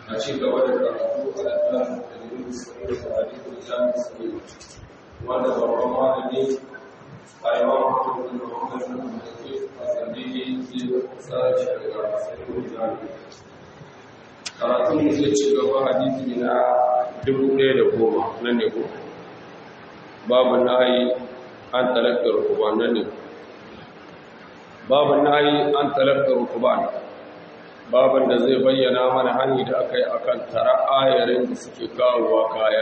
a ci gaba da karatu a ɗan dalilin sauri da hadisun jami'in sauri wanda babban malami a yawan hukumin da hukumin da ke a zambiyi ke tsara shari'a a sauri jami'in karatun da zai ci gaba hadisi na 1010 nan ne ko babu nayi an talaktar rukuban nan ne babu nayi an talaktar rukuban baban da zai bayyana mana hani da aka yi akan tara ayarin da suke kawowa kaya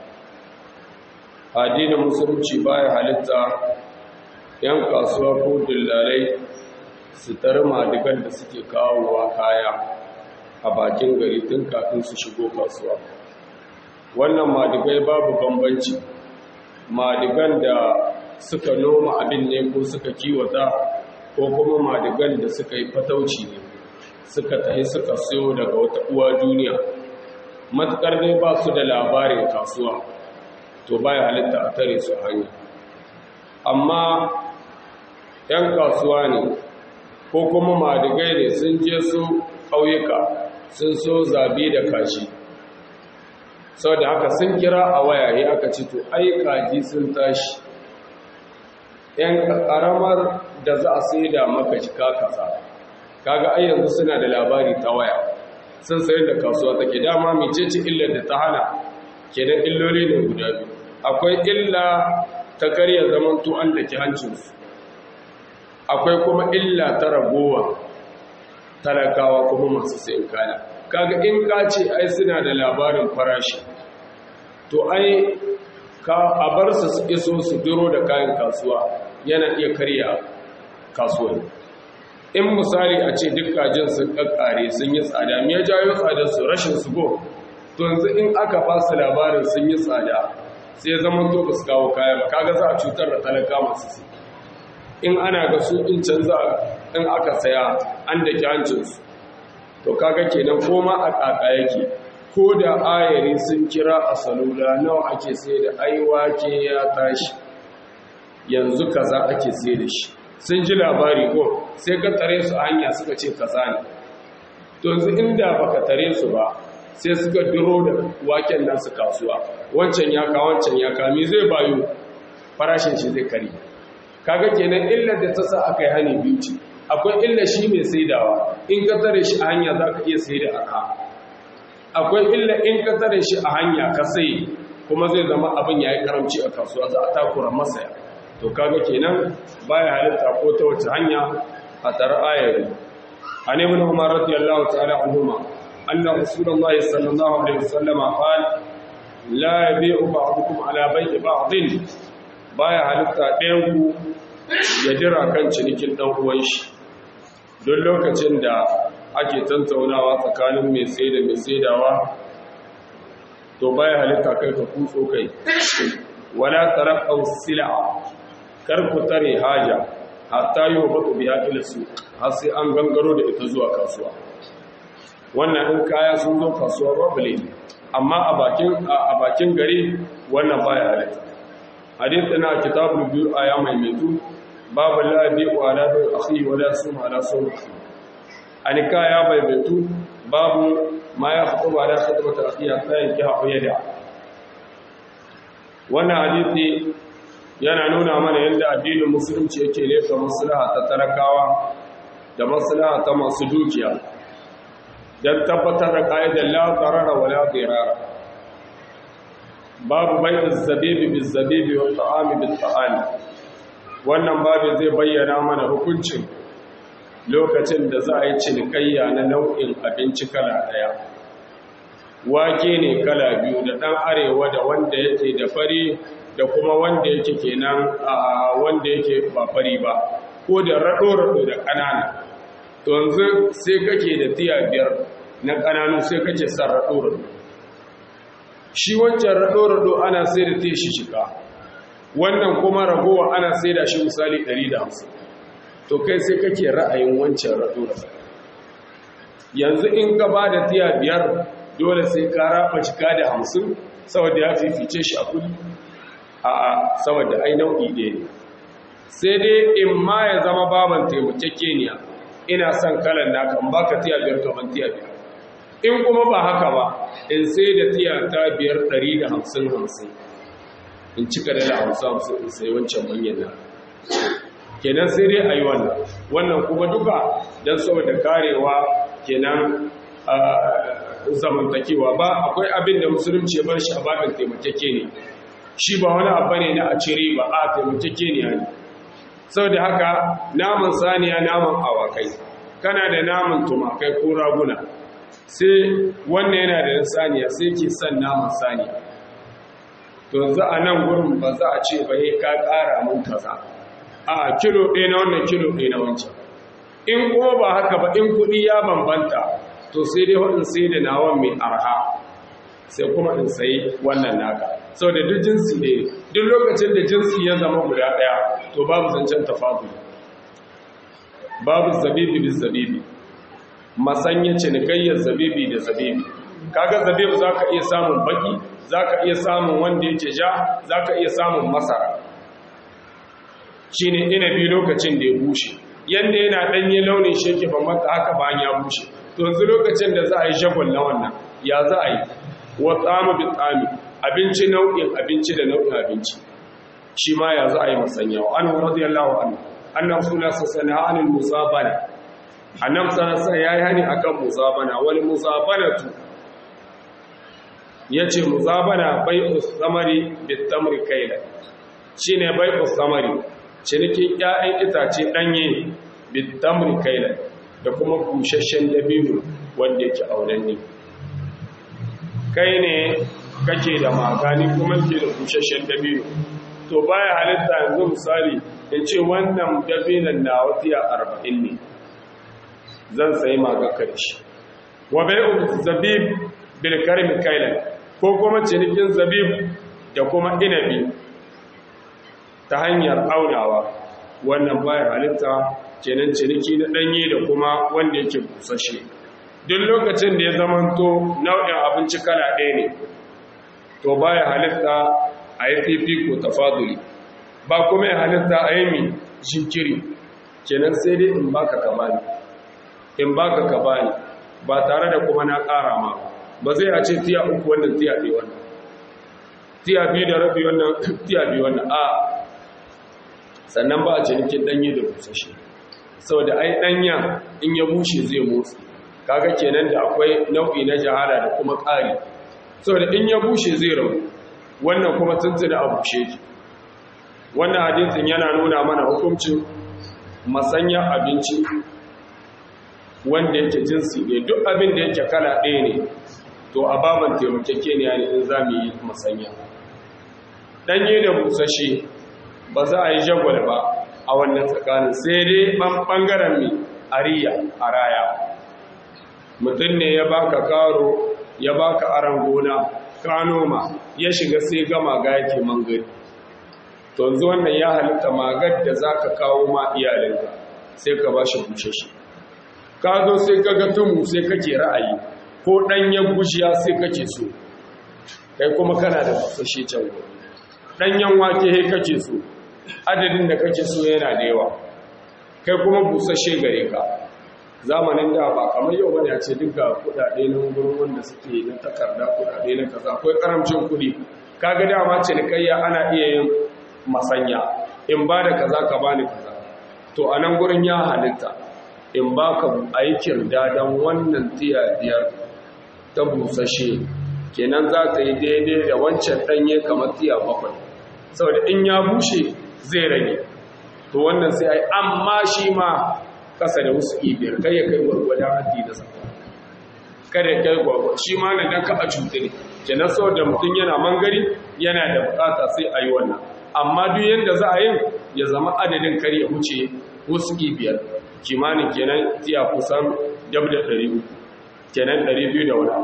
addinin musulunci baya halitta yan kasuwa ko dillalai su tara madigan da suke kawowa kaya a bakin gari tun kafin su shigo kasuwa wannan madigai babu bambanci madigan da suka noma abin ne ko suka kiwata ko kuma madigan da suka yi fatauci ne suka tahi suka siyo daga wata uwa duniya matukar ne ba su da labarin kasuwa to baya halitta a tare su hanya amma yan kasuwa ne ko kuma madigai ne sun je su ƙauyuka sun so zabi da kashi sau da haka sun kira a waya ya aka ce to ai kaji sun tashi yan ƙaramar da za a sai da maka jika kasa kaga ai yanzu suna da labari ta waya sun sayar da kasuwa take dama mecece illar da ta hana kenan illoli ne guda biyu akwai illa ta karya zaman to an dake hancinsu akwai kuma illa ta ragowa talakawa kuma masu sayan kaya kaga in ka ce ai suna da labarin farashi to ai ka a bar su iso su duro da kayan kasuwa yana iya karya kasuwanci in misali a ce duk kajin sun kakkare sun yi tsada me ya jawo tsadar su rashin su go to yanzu in aka ba su labarin sun yi tsada sai zaman to ba su kawo kaya ba kaga za a cutar da talaka masu su in ana ga su in canza in aka saya an da kyancinsu to kaga kenan koma a kaka yake ko da ayari sun kira a salula nawa ake sai da aiwake ya tashi yanzu kaza ake sai da shi sun ji labari ko sai ka tare su a hanya suka ce kaza ne to yanzu inda baka tare su ba sai suka duro da waken nan su kasuwa wancan ya ka me zai bayo farashin shi zai kare kaga kenan illar da ta sa aka yi hani biyu ce akwai illa shi mai saidawa in ka tare shi a hanya za ka iya sai da arha akwai illa in ka tare shi a hanya ka sai kuma zai zama abin ya yi karamci a kasuwa za a takura masaya to kaga kenan baya halitta ko ta wace hanya a tare ayari an ibn umar radiyallahu ta'ala anhuma anna rasulullahi sallallahu alaihi wasallam qala la yabi'u ba'dukum ala bay'i ba'din baya halitta ɗayan ku ya jira kan cinikin ɗan uwan shi don lokacin da ake tantaunawa tsakanin mai sai da mai saidawa to baya halitta kai ka kutso kai wala tarqaw sil'a kar ku tare haja hatta yubatu biha ila su har sai an gangaro da ita zuwa kasuwa wannan in kaya sun zo kasuwa babu laifi amma a bakin gari wannan baya halitta hadithina kitabul bi'u aya mai metu babu la bi'u ala bi'u akhi wala sum ala sum an kaya bai metu babu ma ya khutuba ala khutbati akhi hatta yankiha yada wannan hadithi yana nuna mana yadda addinin musulunci yake lefa maslaha ta talakawa da maslaha ta masu dukiya dan tabbatar da qaidar la darara wala dirara babu bai'u zabibi bizabibi wa ta'ami bil ta'ami wannan babu zai bayyana mana hukuncin lokacin da za a yi cinikayya na nau'in abinci kala daya wake ne kala biyu da dan arewa da wanda yake da fari da kuma wanda yake kenan wanda yake ba fari ba ko da rado da kanana to yanzu sai kake da tiya biyar na kananu sai kake san rado shi wancan rado ana sai da tishi shika wannan kuma ragowa ana sai da shi misali 150 to kai sai kake ra'ayin wancan rado yanzu in ka ba da tiya biyar dole sai ka raba shika da 50 saboda ya fifice shi a kudi a'a saboda ai nau'i ɗaya ne sai dai in ma ya zama baban taimakekeniya ina son kalan naka in baka tiya biyar to ban tiya biyar in kuma ba haka ba in sai da tiya ta 550 in cika da 50 in sai wancan manyan nan kenan sai dai ayi wannan kuma duka dan saboda karewa kenan zamantakewa ba akwai abin da musulunci ya bar shi a babin taimakeke ne shi ba wani abu ne na a cire ba a taimakeke ne saboda haka naman saniya naman awakai kana da naman tumakai ko raguna sai wannan yana da saniya sai ke son naman saniya to yanzu a nan gurin ba za a ce ba ka ƙara mun kaza a kilo ɗaya na wannan kilo ɗaya na wancan in kuma ba haka ba in kuɗi ya bambanta to sai dai waɗin sai da nawan mai arha sai kuma in sayi wannan naka sau da duk jinsi ne duk lokacin da jinsi ya zama guda ɗaya to babu zancen tafaduli babu zabibi bi zabibi masanya cinikayyar zabibi da zabibi kaga zabibi za ka iya samun baki za ka iya samun wanda yake ja za ka iya samun masara shi ne inabi lokacin da ya bushe yadda yana ɗanye launin shi yake bambanta haka bayan ya bushe to yanzu lokacin da za a yi shagon na wannan ya za a yi wa tsami bi tsami abinci nau'in abinci da nau'in abinci shi ma ya za a yi masanyawa an radiyallahu anhu annabi sallallahu alaihi wasallam anil musabana annabi sallallahu alaihi yayi hani akan musabana wal musabanatu yace musabana bai'us samari bit tamri kayla shine bai'us samari cinikin ƴaƴan itace danye bit tamri kayla da kuma bushashshen dabino wanda yake aunanne kai ne kake da magani kuma ke da bushashshen dabino to baya halitta yanzu misali in ce wannan dabinan na watiya 40 ne zan sayi magaka da shi wa bai'u zabib bil karmi kailan ko kuma cinikin zabib da kuma inabi ta hanyar aunawa wannan baya halitta kenan ciniki na danye da kuma wanda yake busashe duk lokacin da ya zamanto nau'in abinci kala ɗaya ne to baya halitta a yi fifiko tafaduli ba kuma ya halitta a yi mi jinkiri kenan sai dai in baka ka bani ba tare da kuma na ƙara ma ba zai a ce tiya uku wannan tiya biyu wannan tiya biyu da rabi wannan tiya biyu wannan a sannan ba a cinikin ɗanye da busashe saboda ai ɗanya in ya bushe zai motsi kaga kenan da akwai nau'i na jahala da kuma ƙari saboda in ya bushe zai rabu wannan kuma tuntuna a bushe ki wannan hadisin yana nuna mana hukuncin masanya abinci wanda yake jinsi ne duk abin da yake kala ɗaya ne to a baban taimakekeniya ne in za mu yi masanya ɗanye da busashe ba za a yi jagwal ba a wannan tsakanin sai dai ɓangaren mai ariya a raya mutum ne ya baka karo ya baka aron gona ka noma ya shiga sai ga maga yake mangari to yanzu wannan ya halitta magar da za ka kawo ma iyalinka sai ka ba shi bushe ka zo sai ka ga tumu sai kake ra'ayi ko ɗanyen gushiya sai kake so kai kuma kana da busashe can ɗanyen wake he kake so adadin da kake so yana da yawa kai kuma busashe gare ka zamanin da ba kamar yau bane a ce duka kudade na gurin wanda suke na takarda kudade na kaza akwai karamcin kudi kaga dama ce ne kayya ana iya yin masanya in ba da kaza ka bani kaza to anan gurin ya halitta in baka aikin dadan wannan tiya biyar ta busashe kenan za ta yi daidai da wancan danye kamar tiya 7 saboda in ya bushe zai rage to wannan sai ai amma shi ma kasa da wasu ibiyar kai ya kai gwargwadon haddi da zaka kada ya kai gwargwado shi ma nan dan ka a cuta ne kenan saboda mutum yana mangari yana da bukata sai a yi wannan amma duk yanda za a yin ya zama adadin kar ya wuce wasu ibiyar kimanin kenan tiya kusan dab da 300 kenan 200 da wani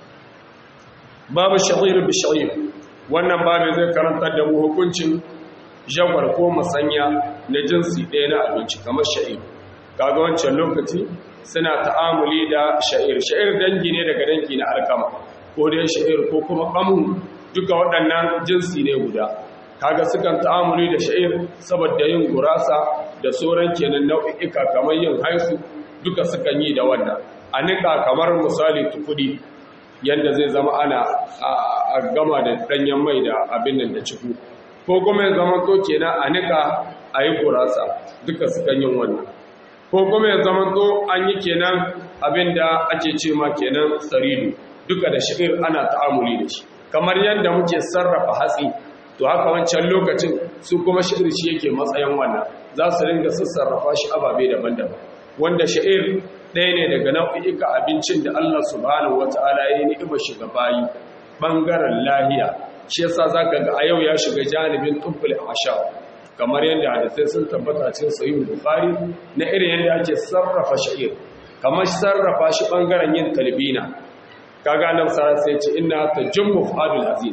babu sha'ir bi sha'ir wannan babu zai karantar da mu hukuncin jagwar ko masanya na jinsi ɗaya na abinci kamar sha'ir kaga wancan lokaci suna ta'amuli da sha'ir dangi ne daga dangi na alkama ko dai sha'ir ko kuma qamu duka waɗannan jinsi ne guda kaga sukan ta'amuli da sha'ir saboda yin gurasa da sauran kenan nau'ika kamar yin haisu duka sukan yi da wannan a nika kamar misali tukudi yadda zai zama ana a gama da ɗanyen mai da abin nan da ciku ko kuma ya zama to kenan a nika a yi gurasa duka su kan yin wannan ko kuma ya zama to an yi kenan abin da ake ce ma kenan tsaridu duka da sha'ir ana ta'amuli da shi kamar yadda muke sarrafa hatsi to haka wancan lokacin su kuma sha'ir shi yake matsayin wannan za su ringa sassarrafa shi ababe daban-daban wanda sha'ir ɗaya ne daga nau'ika abincin da Allah subhanahu wata'ala ya yi ni'imar shiga bayi ɓangaren lahiya shi yasa za ka ga a yau ya shiga janibin tufful asha kamar yadda hadisai sun tabbata cikin sahih bukhari na irin yadda ake sarrafa sha'ir kamar sarrafa shi ɓangaren yin talbina kaga nan sai ce inna tajummu fadul azim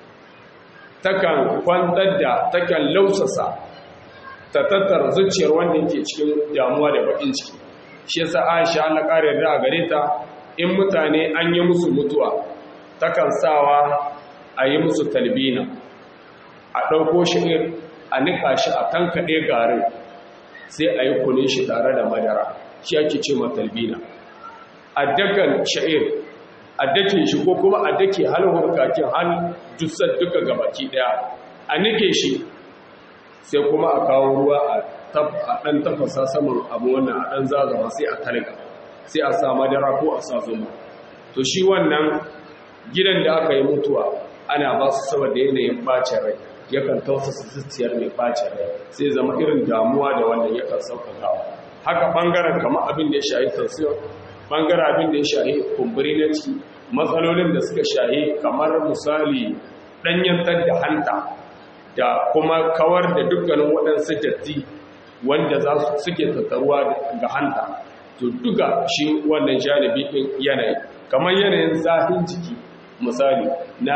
takan kwantar da takan lausasa ta tattara zuciyar wanda yake cikin damuwa da bakin ciki shi yasa Aisha Allah kare da gare ta in mutane an yi musu mutuwa takan sawa a yi musu talbina a dauko sha'ir a nika shi a tankade garin sai a yi kunin shi tare da madara shi ake ce ma talbina a dakan sha'ir a dake shi ko kuma a dake halwar kakin hal jussar duka gabaki daya a nike shi sai kuma a kawo ruwa a ɗan tafasa saman abu wannan a ɗan zazama sai a talga sai a sa madara ko a sa zuma to shi wannan gidan da aka yi mutuwa ana ba su saboda yanayin ɓacin rai yakan tausasa zuciyar mai ɓacin rai sai zama irin damuwa da wannan yakan sauƙaƙawa haka ɓangaren kamar abin da ya shahi tausiyar ɓangaren abin da ya shahi kumburi na ciki matsalolin da suka shahi kamar misali ɗanyantar da hanta da kuma kawar da dukkanin waɗansu datti wanda za su suke tattaruwa ga hanta to duka shi wannan janibi ɗin yanayi kamar yanayin zafin jiki misali na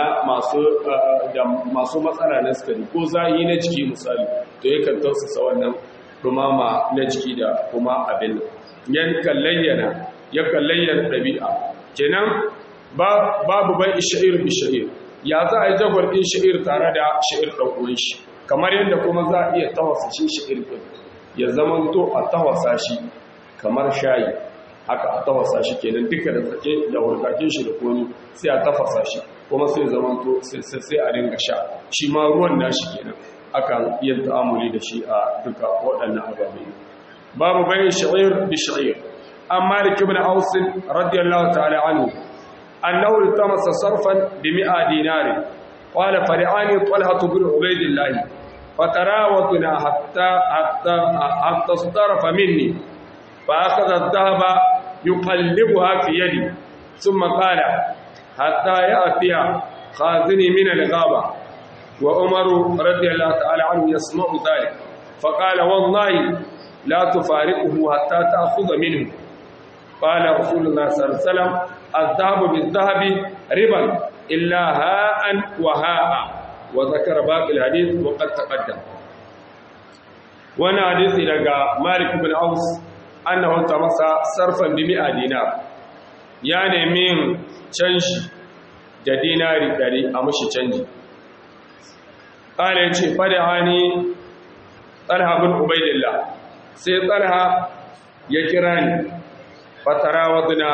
masu matsala na sukari ko zahi na jiki misali to yakan tausasa wannan dumama na jiki da kuma abin yakan layyana ɗabi'a kenan babu bai sha'ir bi sha'ir ya za a yi jagwal ɗin sha'ir tare da sha'ir ɗaukuwan shi kamar yadda kuma za a iya tawasa shi sha'ir ɗin ya zama to a tawasa shi kamar shayi haka a tawasa shi kenan duka da tsake da wurkakin shi da koni sai a tafasa shi kuma sai zama to sai a ringa sha shi ma ruwan nashi kenan akan iya ta'amuli da shi a duka waɗannan ababe babu bayin sha'ir bi sha'ir an malik ibn aus radiyallahu ta'ala anhu أنه التمس صرفا ب100 دينار قال فرعاني طلحة بن عبيد الله فتراوتنا حتى اصطرف مني فأخذ الذهب يقلبها في يدي ثم قال حتى يأتي خازني من الغابة وعمر رضي الله تعالى عنه يسمع ذلك فقال والله لا تفارقه حتى تأخذ منه قال رسول الله صلى الله عليه وسلم الذهب بالذهب ربا إلا هاء وهاء وذكر باقي الحديث وقد تقدم وانا حديث لقى مالك بن عوس أنه التمس صرفا ب100 دينار يعني من canji da dinari 100 a mushi canji قال يجي فدعاني طلحة بن عبيد الله sai طلحة ya kira ni fatarawadna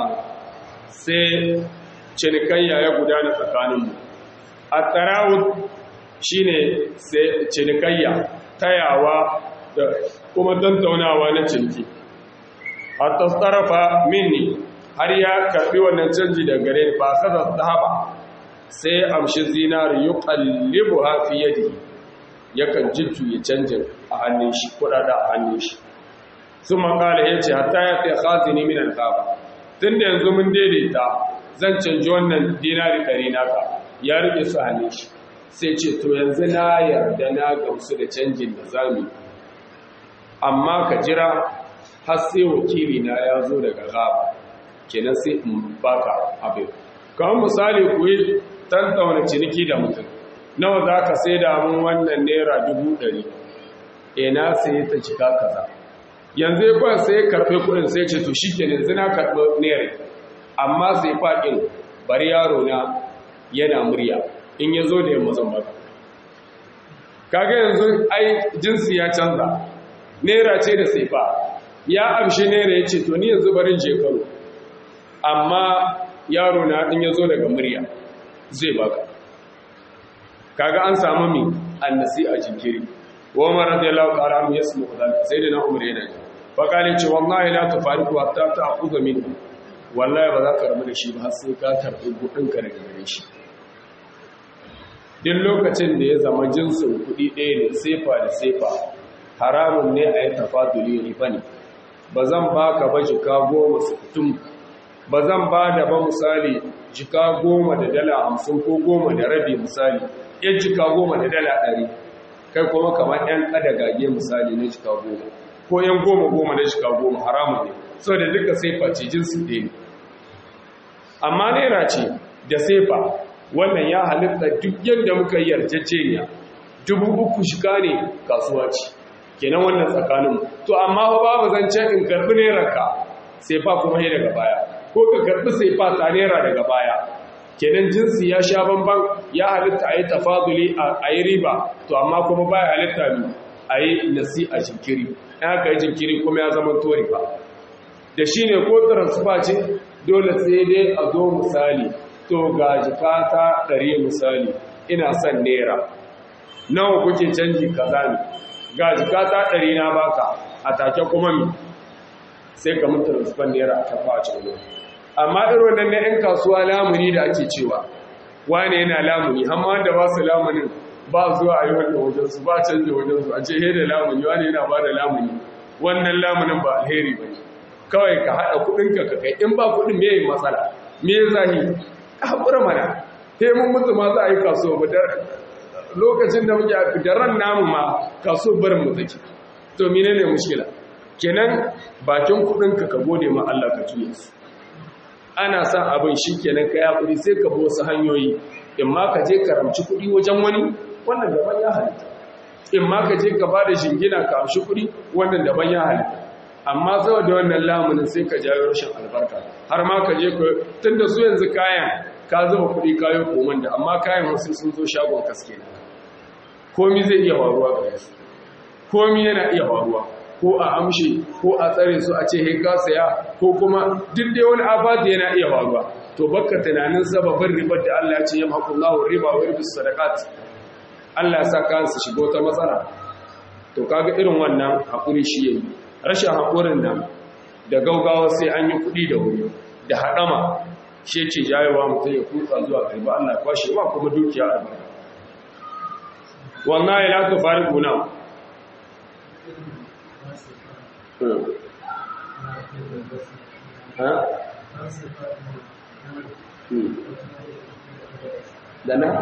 sai cinikayya ya gudana tsakaninmu at-tarawud shine sai cinikayya tayawa da kuma tantaunawa na ciniki hatta tarafa minni har ya karbi wannan canji daga gare ni fa kaza dhahaba sai amshi zinari yuqallibuha fi yadihi yakan jujjuye canjin a hannun shi kudada a hannun shi sun makala ya ce hatta ya fi khazini min alƙaba tun da yanzu mun daidaita zan canji wannan dinari 100 naka ya rike su hannun shi sai ce to yanzu na yarda na gamsu da canjin da zami amma ka jira har sai wakili na ya zo daga gaba kenan sai in baka abin kawai misali ku yi tantauna ciniki da mutum nawa za ka sai da mun wannan naira 100 na sai ta cika kaza yanzu ya kwan sai karfe kudin sai ce to shi ke yanzu na karɓi naira amma sai faɗin bari yaro na yana murya in ya zo da yamma zan baka kaga yanzu ai jinsi ya canza naira ce da sai fa ya amshi naira ya ce to ni yanzu barin shekaru amma yaro na in ya zo daga murya zai baka kaga an samu mi annasi a jinkiri wa umar radiyallahu ta'ala anhu yasmu kadalika sayyidina umar yana fa kale ce wallahi la tufariqu hatta ta'khudha minhu wallahi ba za ka rabu da shi ba har sai ka karbi gudun ka daga gare shi duk lokacin da ya zama jinsin kudi ɗaya ne sefa da sefa haramun ne a yi tafaduli riba ne ba zan baka ba jika 10 sukutum ba zan ba da ba misali jika 10 da dala 50 ko 10 da rabi misali yan jika 10 da dala 100 kai kuma kamar yan gage misali na jika 10 ko yan 10 na jika 10 haramun ne saboda duka sefa ce jinsi ɗaya ne amma naira ce da sefa wannan ya halitta duk yadda muka yi yarjejeniya 3,000 shiga ne kasuwa ce kenan wannan tsakaninmu to amma babu zancen in karbi nerarka sefa kuma yi daga baya ko ka karbi sefa ta nera daga baya kenan jinsi ya sha bamban ya halitta a yi tafaduli a yi riba to amma kuma baya halitta ne a yi nasi a jinkiri ya haka yi jinkiri kuma ya zama to riba da shi ne ko transfer ce dole sai dai a zo misali to ga jikata 100 misali ina son naira nawa kuke canji kaza ne ga jikata 100 na baka a take kuma mi sai ka mutu transfer naira a kafa a cikin amma irin wannan na 'yan kasuwa lamuni da ake cewa wane yana lamuni amma da ba su lamunin ba zuwa a yi wanda wajensu ba canji wajensu a ce da lamuni wane yana ba da lamuni wannan lamunin ba alheri ba ne kawai ka haɗa kuɗinka ka kai in ba kuɗin me yi matsala me zahi ka haƙura mana sai mun mutu ma za a yi kasuwa ba lokacin da muke da ran namu ma kasuwa barin mu take to mene ne mushkila kenan bakin kuɗinka ka gode ma Allah ka tuye su ana son abin shi kenan ka yaƙuri sai ka bi wasu hanyoyi in ma ka je karamci kuɗi wajen wani wannan daban ya halitta in ma ka je ka ba da shingina ka amshi kuɗi wannan daban ya halitta amma saboda wannan lamunin sai ka jawo rashin albarka har ma ka je ka tun da su yanzu kayan ka zuba kuɗi kayo koman da amma kayan wasu sun zo shagon kaske ne komi zai iya faruwa ga yasu komi yana iya faruwa ko a amshi ko a tsare su a ce he ka saya ko kuma duk dai wani abadi yana iya faruwa to bakka tunanin sababin ribar da Allah ya ce ya makullahu riba wa irbis sadaqat Allah ya saka su shigo ta matsala to kaga irin wannan hakuri shi yayi rashin hakurin nan da gaugawa sai an yi kudi da wuri da hadama shi yake jayewa mutum ya kuka zuwa garba Allah kwashe ba kuma dukiya albarka wallahi la tufariquna da na?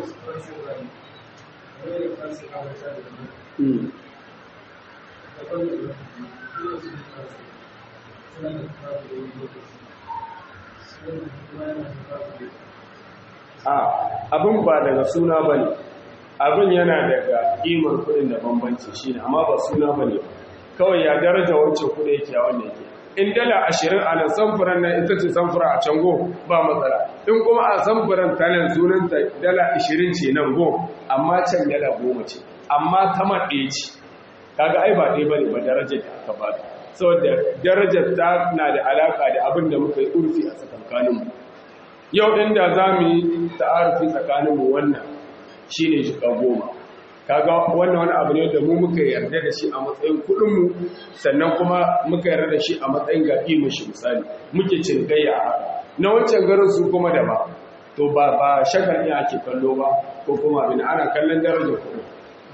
Abin ba daga suna ba ne, abin yana daga ƙimar kuɗin da bambanci shi ne, amma ba suna ba ne kawai ya daraja wancan kuɗi yake a wannan yake. In dala 20 a nan samfuran nan ita ce samfura a can go ba matsala, in kuma a samfuran ta nan sunanta dala 20 ce nan go amma can dala 10 ce, amma ta maɗe ce, kaga ai ba ɗaya ba ne ba darajar da aka ba ta. Saboda darajar ta na da alaka da abin da muka yi urfi a tsakankaninmu. Yau inda za mu yi ta'arufi tsakaninmu wannan shi ne jika 10. Kaga wannan wani abu ne da mu muka yarda da shi a matsayin kuɗinmu sannan kuma muka yarda da shi a matsayin gaɓi mashi misali muke cinikayya a haka. Na wancan garin su kuma da ba, to ba shagar ne ake kallo ba ko kuma abin ana kallon darajar kuɗin.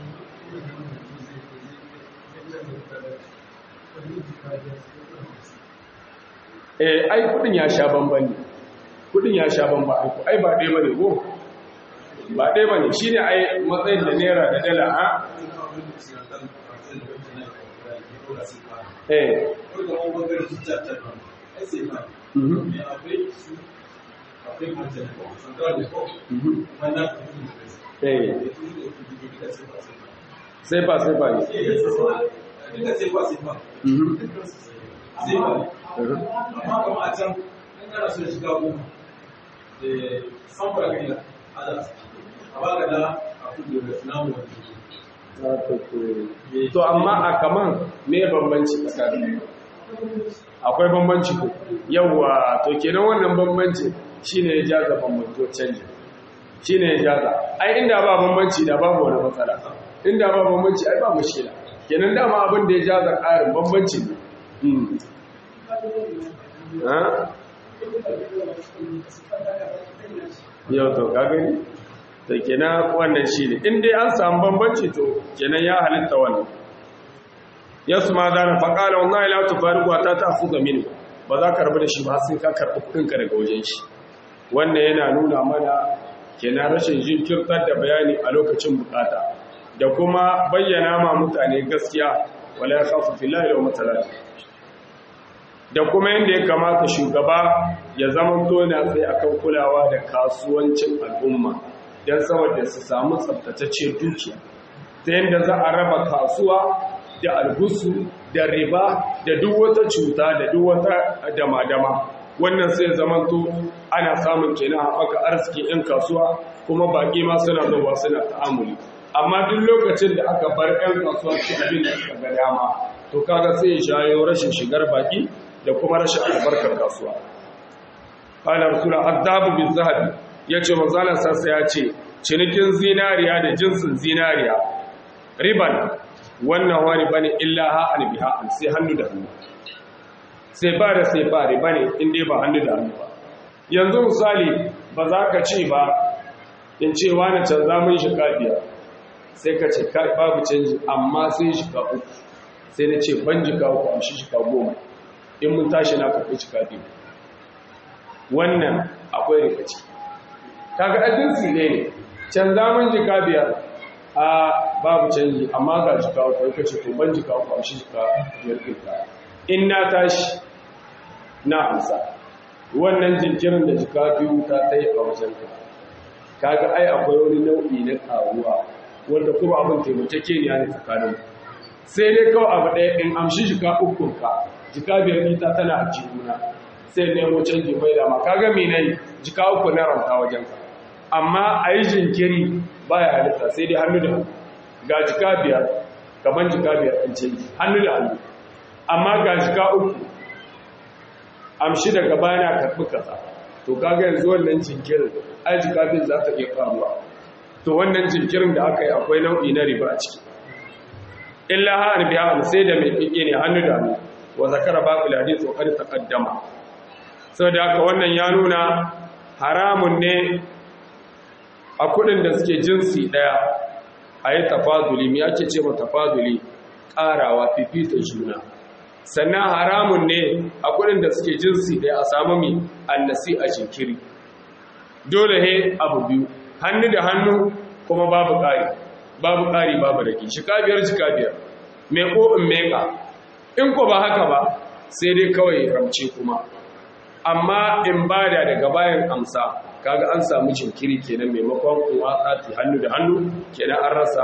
Ai kudin ya sha bamban ne, kudin ya sha bamban aiko, ai ba ɗaya ba ne ko? Ba ɗaya ba ne, shi ne ai matsayin da naira da dala ha? Sai ba ne. Amma kuma a can in kana so shiga goma samfura gina a baka da a kudu da namu to amma a kaman me bambanci tsakanin akwai bambanci ko yawa to kenan wannan bambanci shine ya jaza bambanto canji shine ya jaza ai inda ba bambanci da babu wani matsala inda ba bambanci ai ba mushkila kenan dama abin da ya jaza ƙarin bambanci yau to ka gani to kenan wannan shine in dai an samu bambanci to kenan ya halitta wannan yasu ma zana faqala wallahi la tufariqu ta ta'khudha minhu ba za ka rabu da shi ba sai ka karɓi kuɗinka daga wajen shi wannan yana nuna mana kenan rashin jinkirtar da bayani a lokacin bukata da kuma bayyana ma mutane gaskiya wala yakhafu fillahi wa matala da kuma yanda ya kamata shugaba ya zama tona sai akan kulawa da kasuwancin al'umma dan saboda su samu tsaftatacciyar dukiya ta yanda za a raba kasuwa da alhusu da riba da duk wata cuta da duk wata dama-dama wannan sai zamanto ana samun kenan haɓaka arziki 'yan kasuwa kuma baƙi ma suna zuwa suna ta'amuli amma duk lokacin da aka bar 'yan kasuwa su abin da suka ga dama to kaga sai shayo rashin shigar baƙi da kuma rashin albarkar kasuwa qala rasulullah adabu bil zahabi yace manzalan sassa yace cinikin zinariya da jinsin zinariya riban wannan wani bane illa ha'an biha sai hannu da hannu sai ba da sai ba riba ne inda ba hannu da hannu ba yanzu misali ba za ka ce ba in ce wani canza mun shiga biyar sai ka ce babu canji amma sai shiga uku sai na ce ban jika uku a shi shiga goma in mun tashi na karɓi shiga biyu wannan akwai rikaci kaga adinsi ne canza mun jika biyar a babu canji amma ga jika uku ya kace to ban jika uku a shi shiga biyar ɗinka in na tashi na amsa wannan jinkirin da jika biyu ta tsaye a wajenka kaga ai akwai wani nau'i na karuwa wanda kuma abin taimakeke ne ne tsakanin sai dai kawai abu ɗaya in amshi jika ukunka jika biyar ita tana a jikuna sai nemo canji mai dama kaga me nayi jika uku na ranta wajenka amma a yi jinkiri baya halitta sai dai hannu da hannu ga jika biyar gaban jika biyar ɗan canji hannu da hannu amma ga jika uku amshi daga bana karɓi kasa to kaga yanzu wannan jinkirin ai jika bin za ta iya faruwa to wannan jinkirin da aka yi akwai nau'i na riba a ciki illa ha'an biya sai da mai kike ne hannu da hannu wa zakara baqul hadith wa qad taqaddama saboda haka wannan ya nuna haramun ne a kudin da suke jinsi daya ayi tafaduli me yake ce ma tafaduli karawa fifita juna sannan haramun ne a kudin da suke jinsi daya a samu mi annasi a jinkiri dole he abu biyu hannu da hannu kuma babu ƙari babu rage jika biyar mai ko in meka in ko ba haka ba sai dai kawai ramce kuma amma in bada daga bayan amsa kaga an samu jinkiri kenan maimakon watsa hannu da hannu kenan an rasa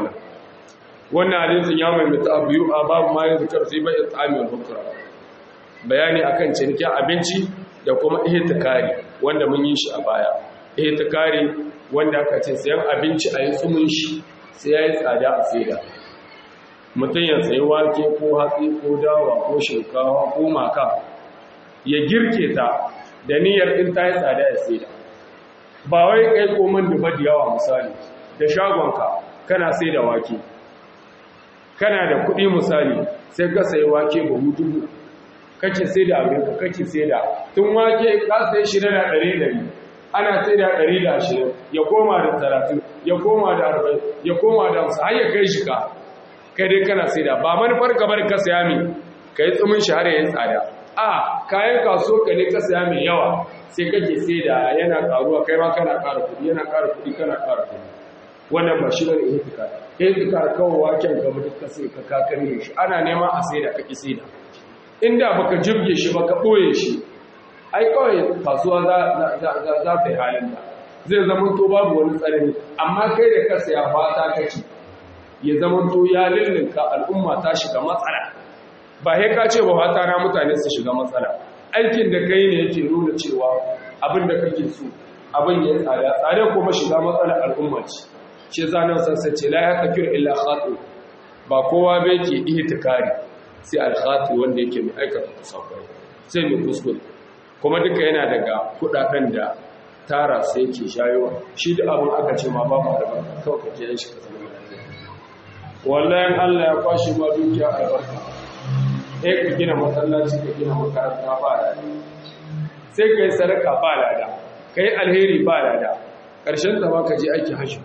wannan hadisin ya mai mutu abu a babu ma yanzu karfi bai tsamin hukura bayani akan cinikin abinci da kuma ihtikari wanda mun yi shi a baya ihtikari wanda aka ce sayan abinci a yi tsumin shi sai ya yi tsada a saida mutum ya sayi wake ko hatsi ko dawa ko shinkawa ko maka ya girke ta da niyyar in ta yi tsada ya saida ba wai kai koman da bada yawa misali da shagonka kana saida wake kana da kuɗi misali sai ka sayi wake buhu 1000 kake saida abinka kake saida tun wake ka sayi shi na 100 ana sai da 120 ya koma da 30 ya koma da 40 ya koma da 50 har ya kai shi ka kai dai kana sai da ba manufar ka bar ka saya mi kai tsumin shi har yayin tsada a kayan kaso ka ne ka saya mai yawa sai kake sai da yana karuwa kai ma kana ƙara kuɗi yana ƙara kuɗi kana ƙara kuɗi wannan ba shi bane ihtikar kawai waken ka duk ka sai ka kakare shi ana neman a sai da kake sai da inda baka jibge shi baka boye shi ai kawai kasuwa za ta yi halin da zai zamanto babu wani tsanani amma kai da kasa ya fata kake ya zamanto ya lullunka al'umma ta shiga matsala ba sai ka ce ba fata na mutane su shiga matsala aikin da kai ne yake nuna cewa abin da kake so abin ya tsada kuma shiga matsala al'umma ce shi zanen sassace la ya kafiru illa khatu ba kowa bai ke ihtikari sai alkhati wanda yake mai aikata kusakurai sai mai kuskure kuma duka yana daga kudaden da tara sai yake shayowa shi da abin aka ce ma ba mu albarka kawai ka je shi ka zama lafiya wallahi Allah ya kwashi ma dukiya albarka ka gina masallaci ka gina makaranta ba lada sai kai sadaka ba lada kai alheri ba lada karshen ta ba ka je aiki hajji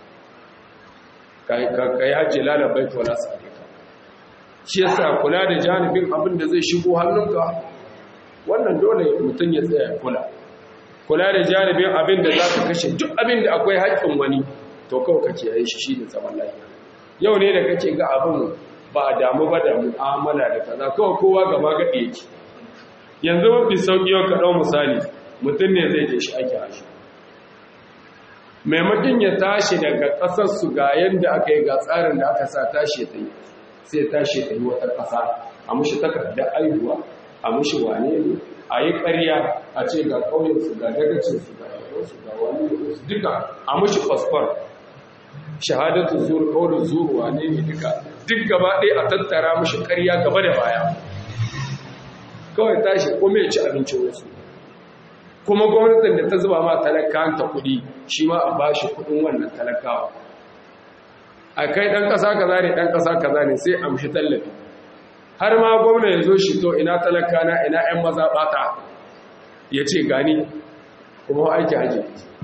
kai hajji lalabai ka wala sadaka shi yasa kula da janibin abin da zai shigo hannunka wannan dole mutum ya tsaya kula da janibin abin da za ka kashe duk abin da akwai haƙƙin wani to kawai kake yi shi da zaman lafiya yau ne da kake ga abin ba a damu ba da mu'amala da kaza kawai kowa gaba gaɗe yake yanzu mafi sauƙi yau ka ɗau misali mutum ne zai je shi ake hashi maimakon ya tashi daga ƙasar su ga yadda aka yi ga tsarin da aka sa tashi ta yi sai tashi ta yi wata ƙasa a mushi takardar aihuwa a mushi wane ne a yi ƙarya a ce ga ƙauyensu ga dagacinsu ga yawansu ga wani duka a mushi fasfar shahadatu zuwa ƙaunin zuwa wane ne duka duk gaba ɗaya a tattara mushi ƙarya gaba da baya kawai tashi kuma ya ci abincin wasu kuma gwamnatin da ta zuba ma talakanta kuɗi shi ma a ba shi kuɗin wannan talakawa a kai ɗan ƙasa kaza ne ɗan ƙasa kaza ne sai amshi tallafi har ma gwamna ya zo shi to ina talakana ina 'yan maza ɓata ya ce gani kuma aiki haji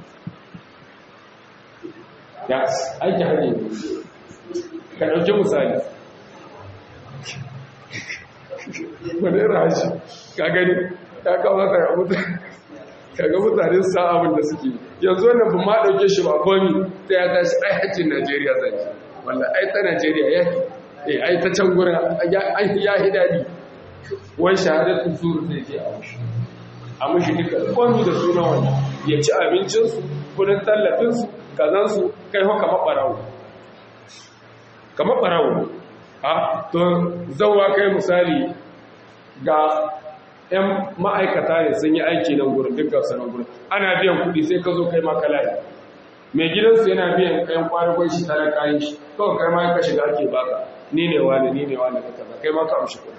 aiki haji ka ɗauki misali wani rashi ka gani ya kawata ya mutu kaga mutane su sa abin da suke yanzu wannan ba ma ɗauke shi ba komi ta ya tashi ai hajjin najeriya zai wanda ai ta najeriya ya ai ta can gurin ya yi daɗi wani shahadatun zuru zai je a mushi duka komi da suna wanda ya ci abincinsu kudin tallafinsu kazansu kai haka maɓarawo ha to zauwa kai misali ga 'yan ma'aikata ne sun yi aiki nan gurin dukkan sanar gurin ana biyan kuɗi sai ka zo kai maka layi mai gidansu yana biyan kayan kwanagon shi tare kayan shi kawai kai ma ka shiga ake baka ni ne wani ka kaza kai ma ka amshi kuɗi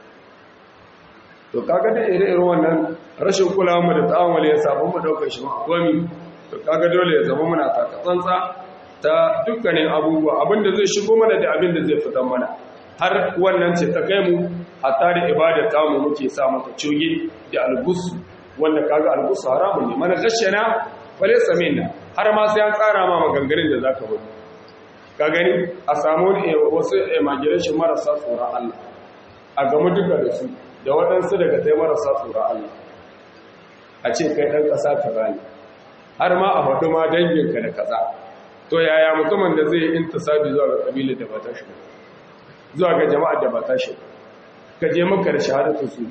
to kaga da ire-iren wannan rashin kulawa mu da ta'amuli ya samu mu daukar shi ma komi to kaga dole ya zama muna taka tsantsa ta dukkanin abubuwa abinda zai shigo mana da abinda zai fitar mana har wannan ce ta kai mu hatta da ibada ta mu muke sa mata coge da algusu wanda kaga algusu haramun ne mana gashena wale samina har ma sai an tsara ma maganganun da zaka bari ka gani a samu wasu imagination marasa tsoron Allah a gamu duka da su da waɗansu daga tai marasa tsoron Allah a ce kai ɗan ƙasa ka bani har ma a faɗi ma danginka da kaza to yaya mutumin da zai yi intisabi zuwa ga ƙabilar da ba ta shi zuwa ga jama'ar da ba ta shi ka je maka da shahadatu su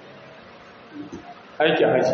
aiki haji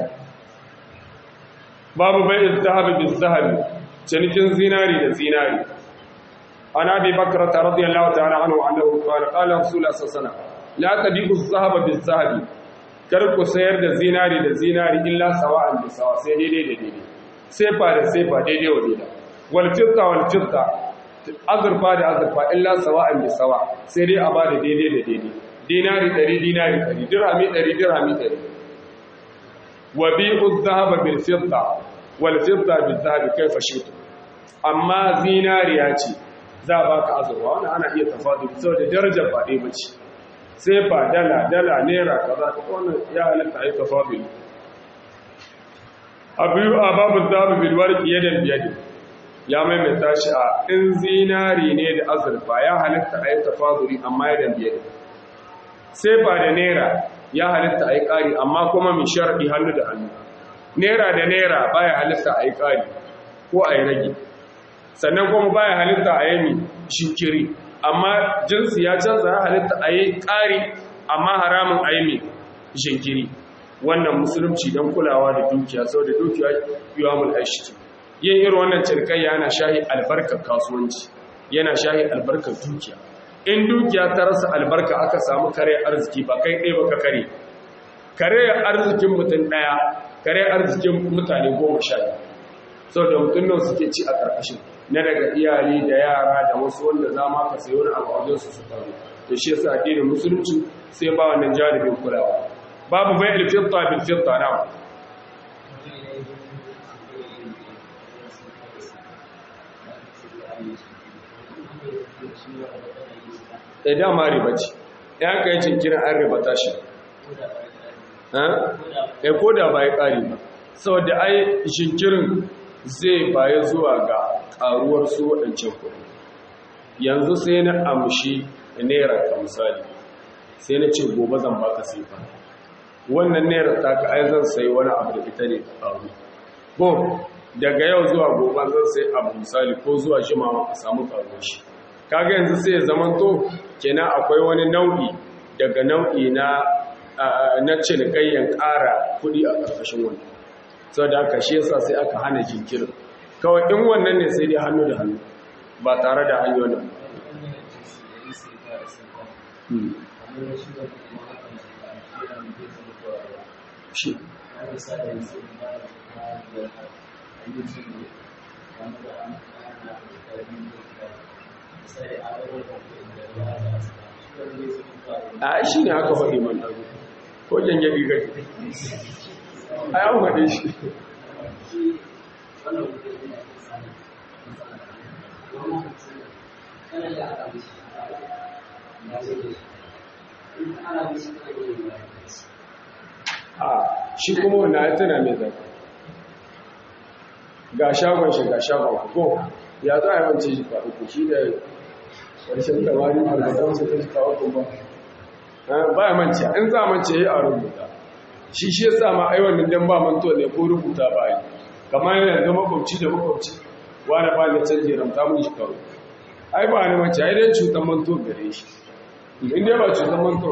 babu bai zahabi bin zahabi cinikin zinari da zinari an abi bakra ta radiyallahu ta'ala anhu annahu qala qala rasulullah sallallahu alaihi wasallam la tabi'u az-zahaba biz-zahabi kar ku sayar da zinari da zinari illa sawa'an bi sawa sai daidai da daidai sai fa da sai fa daidai wa daidai wal fitta azurfa da azurfa illa sawa'an bi sawa sai dai a ba da daidai da daidai dinari 100 dinari 100 dirhami 100 dirhami 100 wa bi'u adh-dhahaba bil fitta wal fitta bil dhahabi kayfa shi'tu amma zinariya ce za ba ka azurfa wannan ana iya tafadul saboda darajar ba dai bace sai fa dala naira kaza wannan ya halatta ai tafadul babu dhahabi bil warqi yadan biyadi ya maimaita shi a in zinari ne da azurfa ya halitta a yi tafaduri amma ya dambiye sai ba da naira ya halitta a yi ƙari amma kuma mai sharaɗi hannu da hannu naira da naira baya halitta a yi ƙari ko a yi rage sannan kuma baya halitta a yi shinkiri amma jinsi ya canza ya halitta a yi ƙari amma haramun a yi shinkiri wannan musulunci don kulawa da dukiya sau da dukiya yiwamul aishi yin irin wannan cirkayya yana shahi albarkar kasuwanci yana shahi albarkar dukiya in dukiya ta rasa albarka aka samu kare arziki ba kai ɗaya ba ka kare arzikin mutum ɗaya kare arzikin mutane 10 sau da mutum nan suke ci a ƙarƙashin na daga iyali da yara da wasu wanda za ma ka sayo na abu su taru da shi yasa addinin musulunci sai ba wannan janibin kulawa babu bai'il fitta bil fitta na dama riba ce ya ka yi jinkirin an riba ta shi ko da ba ya ƙari ba saboda ai jinkirin zai baya zuwa ga ƙaruwar su waɗancan kuɗi yanzu sai na amshi naira ka misali sai na ce gobe zan baka sifa wannan naira ta ka ai zan sai wani abu da ita ne ƙaru bom daga yau zuwa gobe zan sai abu misali ko zuwa jimawa a samu ƙaruwar shi kaga yanzu sai ya zamanto kenan akwai wani nau'i daga nau'i na cinikayyan ƙara kuɗi a ƙarƙashin wani sau da aka shi yasa sai aka hana jinkirin kawai in wannan ne sai dai hannu da hannu ba tare da hanyoyin shi a shi ne aka faɗi man ɗago ko jangyaɗi gaji a yawon faɗi shi shi kuma wanda ya tana mai zai ga shagon shi ga shagon ko ya za a yawanci shi ka uku shi da ƙarshen kamari fargaban su ta shi ka uku ba ya manci in za a manci ya yi a rubuta shi ya sa ma aiwanin don ba manto ne ko rubuta ba yi kamar yana da makwabci da makwabci wani ba da canji ramta mun shi karo ai ba ni manci ai dai cutar manto gare shi inda ba cutar manto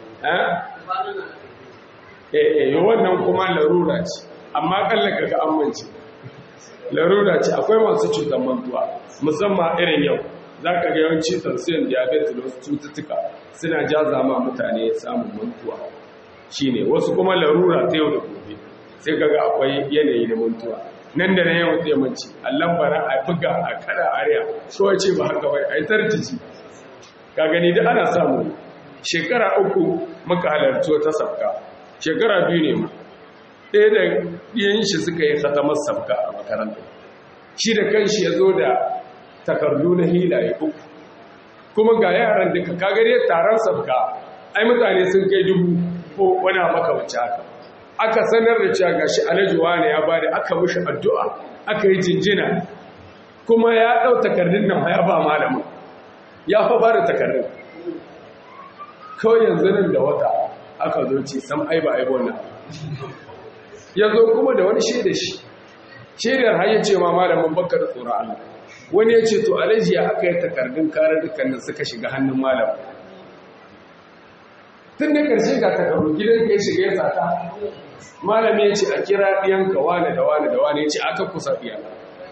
wannan kuma larura ce amma kalla kaga amince larura ce akwai masu cutar mantuwa musamman irin yau zaka ga yawanci tansiyan diabetes da wasu cututtuka suna jaza ma mutane samun mantuwa shine wasu kuma larura ta yau da gobe sai kaga akwai yanayi na mantuwa nan da nan yau zai manci allan bara a buga a kada ariya so ce ba haka bai ai tarjici ka gani da ana samu shekara 3 muka halarci wata sabka shekara 2 ne ma ɗaya da ɗiyan shi suka yi khatamar sabka a makaranta shi da kanshi ya zo da takardu na hilaye 3 kuma ga yaran da ka gare taron sabka ai mutane sun kai 1000 ko wani maka wacce haka aka sanar da cewa gashi alhaji wani ya bada aka mishi addu'a aka yi jinjina kuma ya ɗau takardun nan ya ba malamin ya fa ba da takardun kawai yanzu nan da wata aka zo ce sam aiba wannan ya zo kuma da wani shaidar har ya ce ma malamin baka da tsoron Allah wani ya ce to alaji ya aka yi takardun karar dukkanin suka shiga hannun malamin tun da ƙarshe ga takardu gidan ka ya shiga ya sata malami ya ce a kira ɗiyanka wane da wane da wane ya ce aka kusa ɗiyanka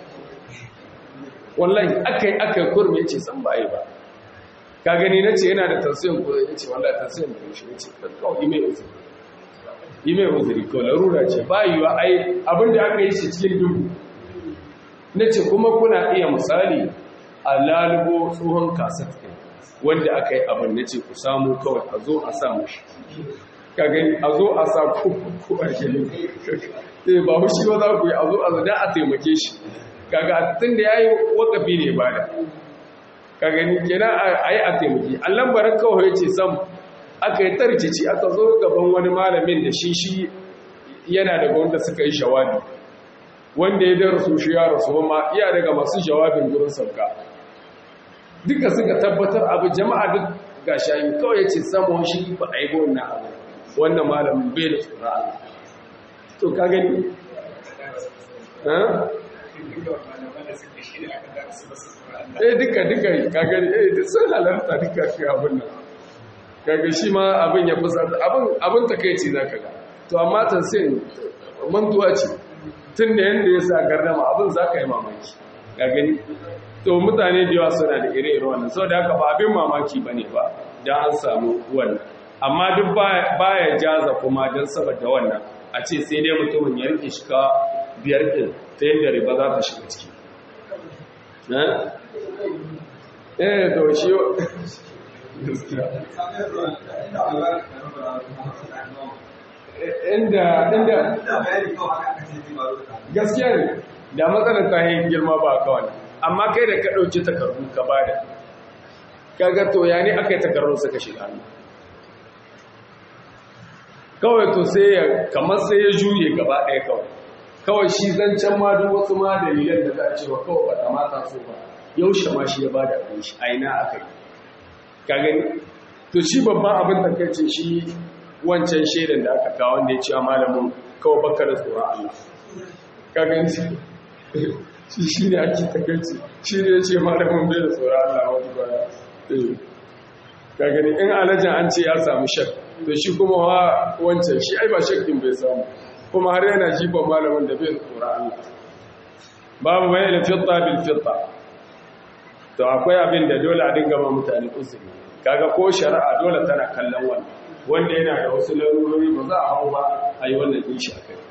wallahi aka yi kurmi ya ce san ba yi ba ka gani na ce yana da tansiyon ko ya ce wallahi tansiyon da shi ya ce kawai yi mai uzuri ko larura ce ba yi wa ai abinda aka yi shi cikin duhu na ce kuma kuna iya misali a lalubo tsohon kasat wanda aka yi abin na ce ku samu kawai a zo a samu shi ka gani a zo a sa ko a gani ba hushi ba za ku yi a zo a zada a taimake shi kaga tun da ya yi wakafi ne ba da ka gani kenan a yi a taimake allon baran kawai ya ce sam aka yi tarcici aka zo gaban wani malamin da shi yana daga wanda suka yi jawabi wanda ya darasu shi ya rasu ma iya daga masu jawabin gurin sauka duka suka tabbatar abu jama'a duk ga shayi kawai ya ce samun shi ba a yi wannan abu wannan malamin bai da tsura to ka gani duka ka gani duk sun halarta duka shi abin nan kaga shi ma abin ya fusata abin takeici zaka ga to amma tansin mantuwa ce tunda yanda yasa gardama abin zaka yi mamaki ka gani to mutane da yawa suna da ire-ire wannan saboda haka ba abin mamaki bane ba dan an samu wannan amma duk baya jaza kuma dan saboda wannan a ce sai dai mutumin ya rike shi ka biyar din ta yanda riba za ta shiga ciki to shi inda gaskiya ne da matsalar ta yi girma ba kawai amma kai da ka ɗauki takardu ka ba da kaga to ya ne aka yi takardu suka shiga hannu kawai to sai ya kamar sai ya juye gaba ɗaya kawai shi zancen ma duk wasu ma dalilan da za a cewa kawai ba kamata so ba yaushe ma shi ya ba da abin shi aina aka yi ka gani to shi babban abin da kai ce shi wancan shaidan da aka kawo wanda ya ce a malamin kawai baka da tsoron Allah ka gani shi ne ake takaici shi ne ya ce malamin bai da tsoron Allah wani baya ka gani in alajan an ce ya samu shak to shi kuma wancan shi ai ba shak din bai samu kuma har yana jibon malamin da bai da tsoron Allah babu bai da fitta bil fitta to akwai abin da dole a dinga ma mutane uzuri kaga ko shari'a dole tana kallon wannan wanda yana da wasu larurori ba za a hau ba a yi wannan din shi akai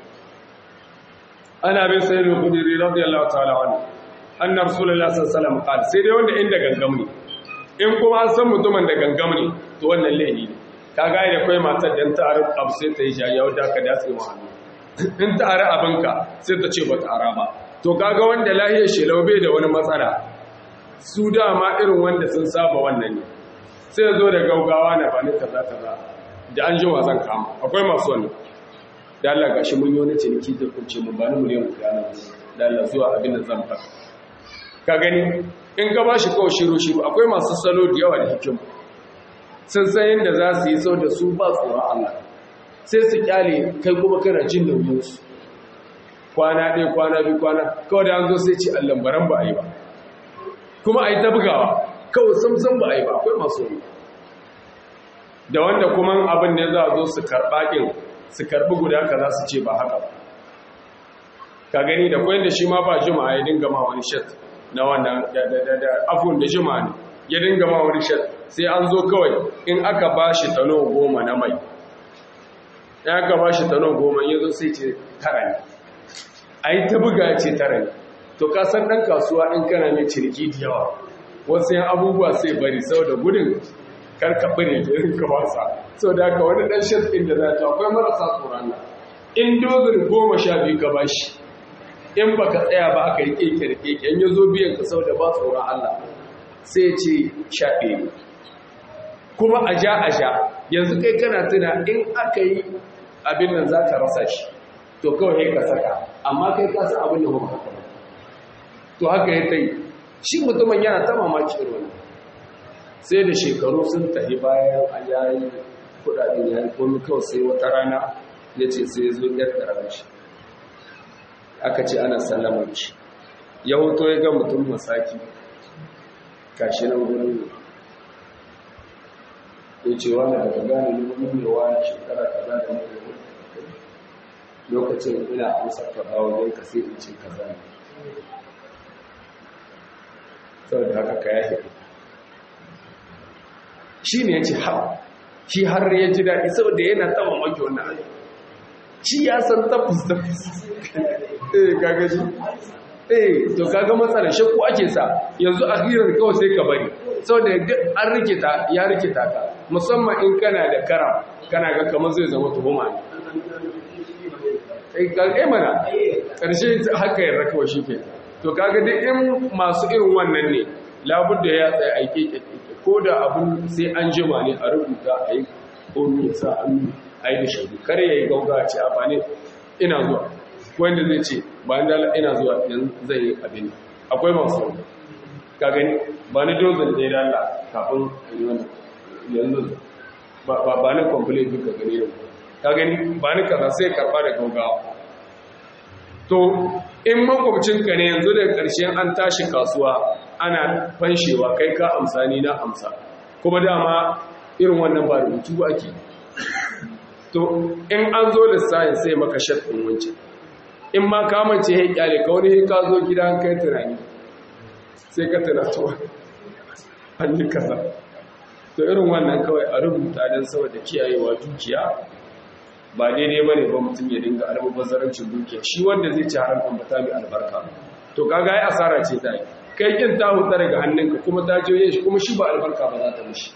ana bin sayyid al-khudri radiyallahu ta'ala anhu anna rasulullahi sallallahu alaihi wasallam qala sai dai wanda inda gangam ne in kuma an san mutumin da gangam ne to wannan laifi ne kaga da kai matar dan ta arab abu sai ta yi jayawa da ka dace mu hannu in ta ara abinka sai ta ce ba ta ara ba to kaga wanda lahiyar shi laube da wani matsala su dama irin wanda sun saba wannan ne sai ya zo da gaugawa na bani kaza da an jima zan kama akwai masu wannan da Allah gashi mun yi wani ciniki da kunce mun bani miliyan guda na da Allah zuwa abin da zan fara ka gani in ka bashi kawai shiru akwai masu salo da yawa da hikima sun san yadda za su yi sau da su ba tsoron Allah sai su kyale kai kuma kana jin nauyinsu kwana ɗaya kwana biyu kwana kawai da an zo sai ce Allah baran ba a yi ba kuma a yi ta bugawa kawai samsan ba a yi ba akwai masu wani da wanda kuma abin ne za a zo su karɓa ɗin su karɓi guda ka za su ce ba haka ba ka gani da kwayan da shi ma ba juma'a ya dinga ma wani shat na wannan da afun da juma'a ne ya dinga ma wani shat sai an zo kawai in aka ba shi tano 10 na mai ya aka ba shi tano 10 ya zo sai ce tara ne a yi ta buga ce tara ne to ka san ɗan kasuwa in kana mai ciniki da yawa wasu yan abubuwa sai bari sau da gudun karkaɓi ne ke rinka wasa sau da aka wani ɗan shat ɗin da za ta akwai marasa tsoron nan in dozin 12 ka ba shi in ba ka tsaya ba aka yi keke da keke in ya zo biyan ka sau da ba tsoron Allah sai ce shaɓe ne kuma a ja yanzu kai kana tuna in aka yi abin nan za ka rasa shi to kawai ka saka amma kai kasa abin da ba ka to haka ya tai shi mutumin yana ta mamaki irin sai da shekaru sun tafi bayan a yayin kudaden yayin komi kawai sai wata rana ya ce sai ya zo yadda shi aka ce ana sallamar shi ya hoto ya ga mutum masaki kashi nan gudun ya ce wani daga gane lumin mai wani shekara kaza da mutum lokacin ina amsar kaza wajen ka sai in ce kaza ne saboda haka ka yahe shi ne ya ce shi har ya ji daɗi saboda yana taba maki wannan hali shi ya san tafus kaga shi to kaga matsala shakku ake sa yanzu a hirar kawai sai ka bari saboda an rikita ya rikita ka musamman in kana da kara kana ga kamar zai zama tuhuma ne mana ƙarshe haka yin rakawa shi ke to kaga duk in masu irin wannan ne labudda ya tsaye aike ko da abin sai an jima ne a rubuta a yi ƙonu sa an a yi da shaidu kare ya yi gauga ce a ba ne ina zuwa wanda zai ce bayan da ina zuwa yanzu zai yi abin akwai masu ka gani ba ni dozin da ya dala kafin yi wannan yanzu ba ni kwamfule duka gani yau ka gani ba ni kaza sai karba da gaugawa to in makwabcinka ne yanzu da ƙarshen an tashi kasuwa ana fanshewa kai ka amsa ni na amsa kuma dama irin wannan ba rubutu ake to in an zo lissahin sai maka shaɗin wancan in ma kamance ya kyale ka wani ka zo gida an kai tunani sai ka tunato an yi kasa to irin wannan kawai a rubuta don saboda kiyayewa dukiya ba daidai ba ne ba mutum ya dinga almubazarancin dukiya shi wanda zai ci haram ba ta mai albarka to kaga ya asara ce ta yi kai kin ta huta daga hannunka kuma ta jiyoye shi kuma shi ba albarka ba za ta mishi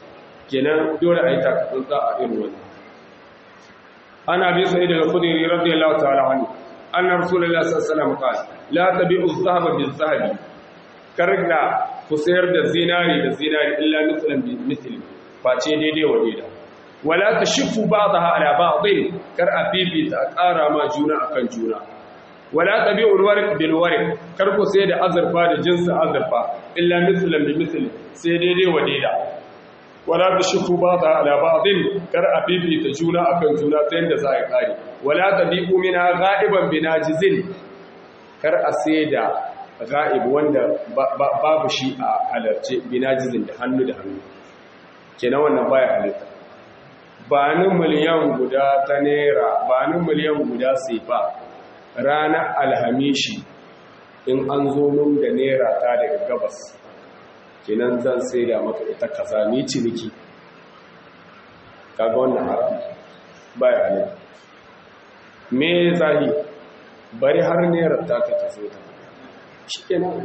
kenan dole a yi takatsantsa a irin wannan. Ana bi sa'id al-khudri radiyallahu ta'ala anhu anna rasulullahi sallallahu alaihi wasallam qala la tabi'u adh-dhahaba bil-dhahabi, karga ku sayar da zinari da zinari illa mithlan bi mithli, face daidai wa daida. Wala tashifu ba'daha ala ba'din, kar a bibita a ƙara ma juna akan juna. Wala tabi'u al-warq bil-warq, kar ku sayar da azurfa da jinsin azurfa illa mithlan bi mithli, sai daidai wa daida. Wala tashifu ba'daha ala ba'din, kar a bibita juna akan juna ta yanda za a kare. Wala tabi'u minha gha'iban binajizin, kar a sayar da ga'ib wanda babu shi a halarce binajizin da hannu kenan wannan baya halitta. Ba ni miliyan guda ta naira, ba ni miliyan guda sefa ranar alhamishi in an zo mun da naira ta daga gabas, kenan zan sai da maka ita kaza ni ciniki, kaga wannan haram baya halitta. Me zahi bari har naira ta ka taso ta shi kenan.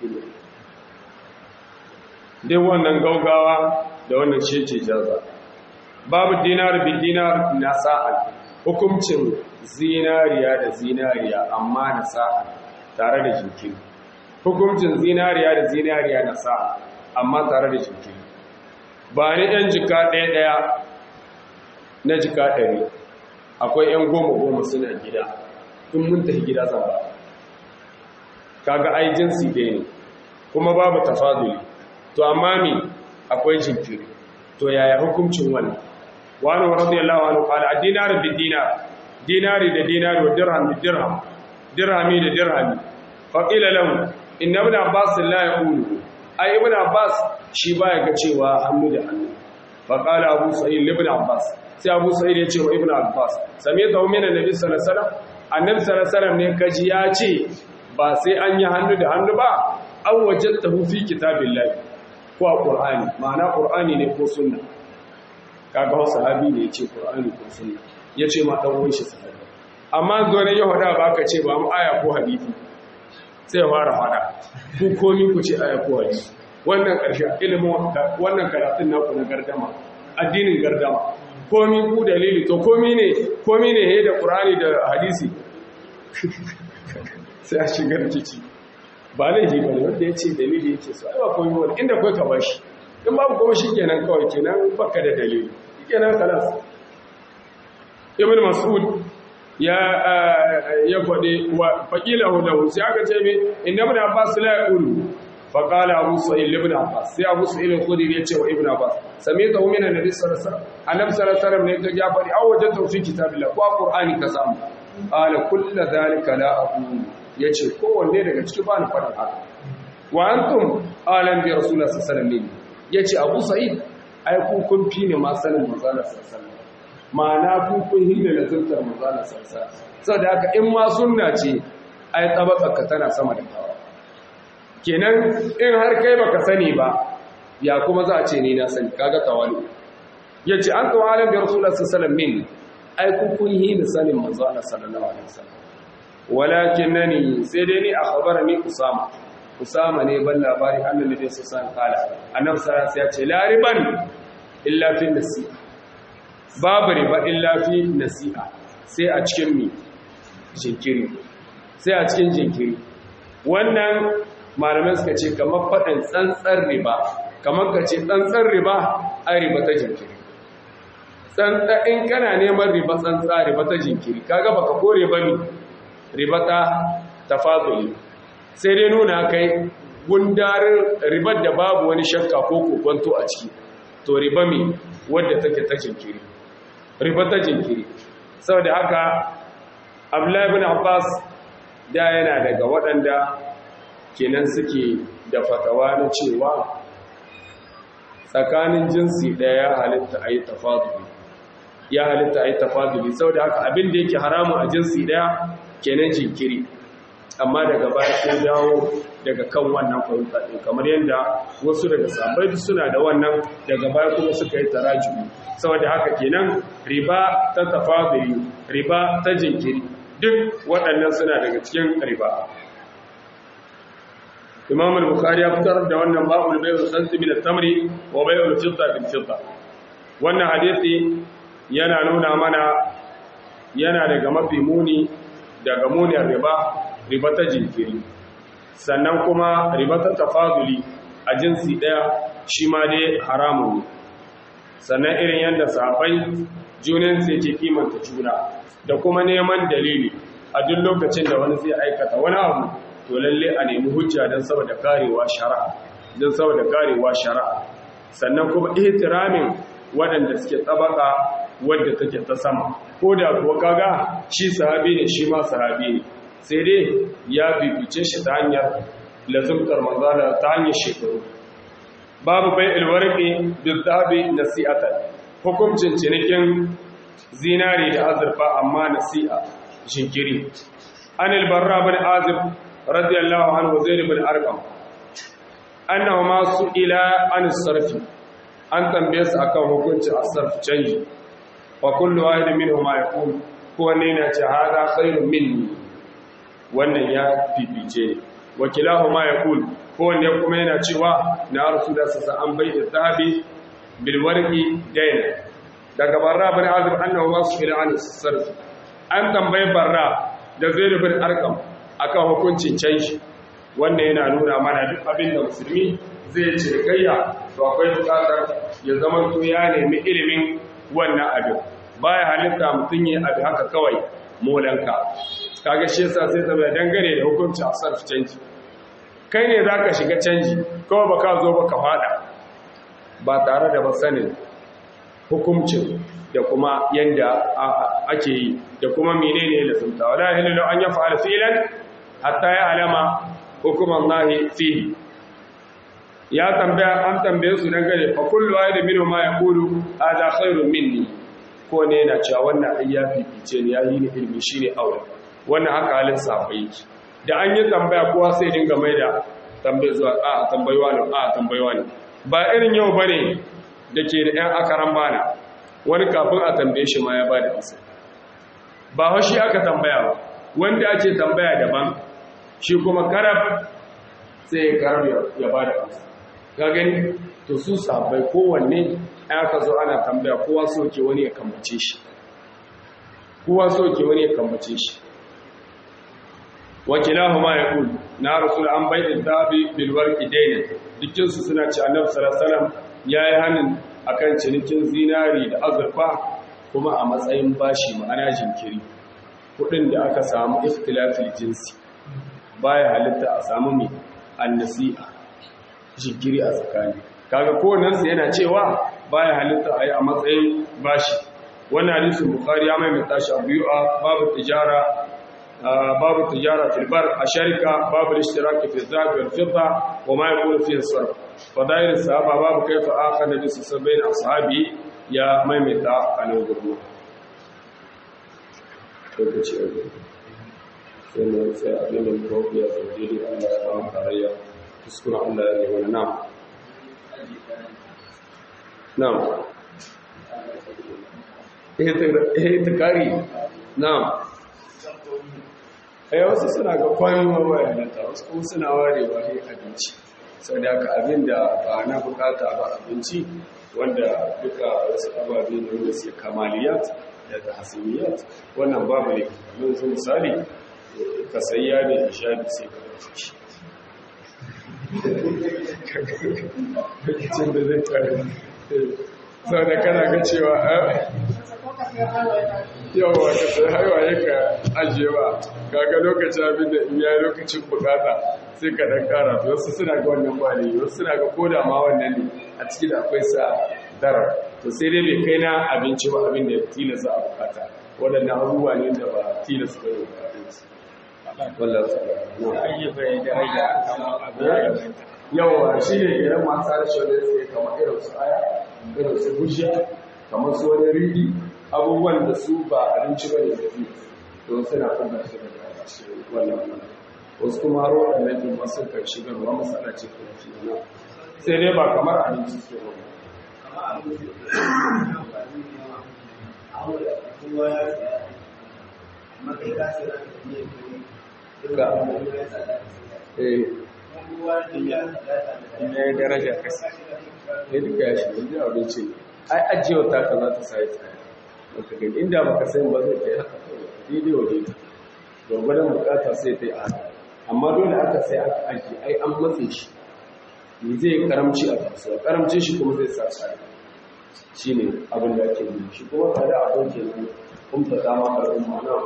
Dai wannan gaugawa da wannan ce jaza. Babu dinar bi dinar na sa'an, hukuncin zinariya da zinariya amma na sa'an tare da jinkiri. Hukuncin zinariya da zinariya na sa'an amma tare da jinkiri. Ba ni ɗan jika ɗaya na jika 100, akwai ‘yan 10 suna gida, in mun tafi gida zan ba. Kaga ai jinsi ɗaya ne kuma babu tafaduli, to amma me akwai jinkiri, to yaya hukuncin wannan? Wani radiyallahu anhu qala ad-dinar bid-dinar, dinari da dinari wa dirham bid-dirham, dirhami da dirhami. Fa qila lahu inna ibn abbas la yaqulu, ai ibn abbas shi baya ga cewa hannu da hannu. Fa qala abu sa'id ibn abbas, sai abu sa'id ya ce wa ibn abbas, sami'tu min annabi sallallahu alaihi wasallam, annabi sallallahu alaihi wasallam ne kaji ya ce ba sai an yi hannu da hannu ba, an wajadtahu fi kitabillahi, ko a qur'ani, ma'ana qur'ani ne ko sunna. Kaga wasu sahabi ne yace qur'ani ko sunna, yace ma dan uwan shi sahabi. Amma zo ne ya hada ba ka ce ba mu aya ko hadisi, sai ya fara fada ku komi ku ce aya ko hadisi. Wannan karshe ilimin wannan karatun naku na gardama, addinin gardama, komi ku dalili, to komi ne he da qur'ani da hadisi. Sai a shigar rikici ba laifi ba ne wanda ya ce dalili yake so ai ba koyi wani inda kai ka bashi, in babu kuma shi kenan kawai kenan baka da dalili kenan kalas. Ibn Mas'ud ya faɗi wa faqilahu lahu, sai aka ce me inna ibn Abbas la yaqulu, fa qala Abu Sa'id ibn Abbas, sai Abu Sa'id al-Khudri ya ce wa Ibn Abbas, sami'tu min annabi sallallahu alaihi wasallam, annabi sallallahu alaihi wasallam ne ka ja faɗi aw wajadtu fi kitabillah, ko qur'ani ka samu. Qala kullu dhalika la aqulu, ya ce kowanne daga ciki ba ni faɗin haka. Wa antum alam bi rasulullah sallallahu alaihi wasallam, ya ce Abu Sa'id ai ku kun fi ne ma sanin manzala sallallahu alaihi wasallam, ma'ana ku kun hinda da tuntar manzala sallallahu alaihi wasallam, saboda haka in ma sunna ce ai tabaka tana sama da tawa, kenan in har kai baka sani ba ya kuma za a ce ni na sani, kaga tawali. Ya ce antum alam bi rasulullah sallallahu alaihi wasallam, ai ku kun hinda sanin manzala sallallahu alaihi wasallam. Walakinnani sai dai ni akhbarani Usama ne ban labari annabi da sallallahu kala, annabi sallallahu alaihi ya ce la riban illa fi nasiha, babu riba illa fi nasiha, sai a cikin jinkiri, sai a cikin jinkiri. Wannan malamai suka ce kamar faɗin tsantsar riba, kamar ka ce tsantsar riba ai riba ta jinkiri. Tsantsa in kana neman riba tsantsa, riba ta jinkiri, kaga baka kore ba ne riba ta tafaduli, sai dai nuna kai gundarin ribar da babu wani shakka ko kokonto a ciki, to riba mai wadda take ta jinkiri, riba ta jinkiri. Saboda haka Abdullahi ibn Abbas da yana daga waɗanda kenan suke da fatawa na cewa tsakanin jinsi ɗaya ya halitta a yi tafaduli, saboda haka abin da yake haramun a jinsi ɗaya kenan jinkiri, amma daga baya sun dawo daga kan wannan fahimta ɗin, kamar yadda wasu daga sahabbai suna da wannan, daga baya kuma suka yi tarajumi. Saboda haka kenan riba ta tafaduli, riba ta jinkiri, duk waɗannan suna daga cikin riba. Imam al-Bukhari ya fitar da wannan babul bai'ul khamsi min at-tamri wa bai'ul fidda bil fidda. wannan hadisi yana nuna mana yana daga mafi muni daga munin riba ta jinkiri, sannan kuma riba ta tafaduli a jinsi ɗaya shi ma dai haramun ne. Sannan irin yadda sahabbai junan sai ke kimanta juna da kuma neman dalili a duk lokacin da wani zai aikata wani abu, to lalle a nemi hujja don saboda karewa shari'a, sannan kuma ihtiramin waɗanda suke tsabaka wadda take ta sama, ko da kuwa kaga shi sahabi ne shi ma sahabi ne, sai dai ya bibice shi ta hanyar lazumtar manzala ta hanyar shekaru. Babu bai ilwarki bizzabi nasi'atan, hukuncin cinikin zinari da azurfa amma nasi'a jinkiri. An albarra bin azib radiyallahu anhu zaid bin arqam annahu ma su'ila an sarfi, an tambaye su akan hukuncin as-sarf canji, fa kullu wahid minhum yaqul ko ne na ce hada khairun minni, wannan ya fifice ne, wa kilahuma yaqul ko ne kuma yana cewa na rasulullah sallallahu an bai zahabi bil warqi dayna. Daga barra bin azib annahu ma su'ila an sarf, an tambaye barra da zaid bin arqam akan hukuncin canji. Wannan yana nuna mana duk abin da musulmi zai ce kayya, to akwai bukatar ya zama to ya nemi ilimin wannan abin. Baya halitta mutum yi abu haka kawai molanka. Kaga shi yasa sai zama dangane da hukuncin sarf canji. Kai ne zaka shiga canji, kawai baka zo baka fada ba tare da sanin hukuncin da kuma yanda ake yi da kuma menene da sunta. Wala ilaha an yaf'ala fi'lan hatta ya alama hukuman lahi fihi. Ya tambaya, an tambaye su dangane fa kullu wahid minhum ma yaqulu hada khairun minni, ko ne yana cewa wannan ai ya fifice ne, yayi ni ilmi shine aure. Wannan haka halin sahabbai yake, da an yi tambaya kowa sai dinga maida tambaye zuwa a tambayewa ne. Ba irin yau bane dake da ɗan akaran bana, wani kafin a tambaye shi ma ya bada amsa. Ba shi aka tambaya ba, wanda ake tambaya daban, shi kuma karab sai karab ya ba da amsa. Ga gani to su sabai kowanne aka zo ana tambaya kowa soke wani ya kambace shi, wakilahu ma ya ƙul na rasul an bai da zabi bilwar idainin, dukinsu suna ci annabi sallallahu ya yi hannun akan cinikin zinari da azurfa kuma a matsayin bashi, ma'ana jinkiri, kudin da aka samu ikhtilafil jinsi baya halitta a samu mai annasi'a jinkiri a tsakani. Kaga kowannensu yana cewa baya halitta a yi a matsayin bashi. Wannan hadisin Bukhari ya maimaita shi a biyu'a babu tijara filbar a sharika, babu ishtiraki fi zabi wal fidda wa ma yakunu fi sarf. Fadail sahaba babu kaifa akhadha nabi sallallahu alaihi ashabi ya maimaita a nan gudu. Lokaci a gudu. Sai abin da muka ya zaune da Allah ya samu tarayya, kuskura Allah ya wani nam ihtikari nam. Wasu suna ga kwanin mabayanata, wasu kuma suna ware ba ne abinci, sau da aka abin da ba na bukata ba abinci, wanda duka wasu ababe ne wanda suke kamaliyat da tahsiniyat, wannan babu ne. Yanzu misali ka sayya da ishabi sai ka ɗauki shi lokacin da zai tare, sau da kana ga cewa yawa ka sai haiwaye ka ajiyewa, kaga lokacin abin da in yayi lokacin bukata sai ka dan kara. Wasu suna ga wannan ba ne, wasu suna ga koda ma wannan ne a ciki da akwai sa darar, to sai dai bai kai na abinci ba, abin da tilasta a bukata. Waɗannan abubuwa ne da ba tilasta ba bukatunsu. Yawa shi ne idan masu harshe wanda suke kama irin su aya, irin su bushiya, kamar su wani rigi, abubuwan da su ba abinci ba ne da fi, don suna kuma shi daga wannan. Wasu kuma har waɗannan ɗin masu kan shigarwa masana ce kuma fi nan, sai dai ba kamar abinci su wani. Ya yi daraja kasi, ya duka ya shi, ya abinci ai ajiyar ta ka za ta sai tsaya wata gani inda baka sayin ba zai kai haka daidai wa daidai gwagwadon bukata sai ta yi haka amma dole aka sai aka ajiye ai an matse shi ne zai karamci a kasuwa karamcin shi kuma zai sa tsari shi ne abin da ake yi shi kuma kada a ɗauke nan kun ta dama ƙarfin mana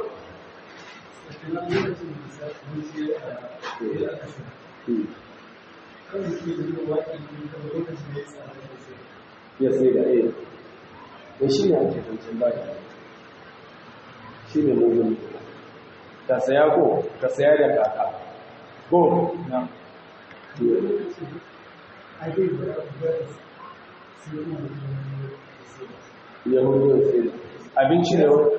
ya sai da ɗaya da shi ne ake zancen baki shi ne mugun ka saya ko ka saya da kaka ko na ya mugun sai abinci ne wa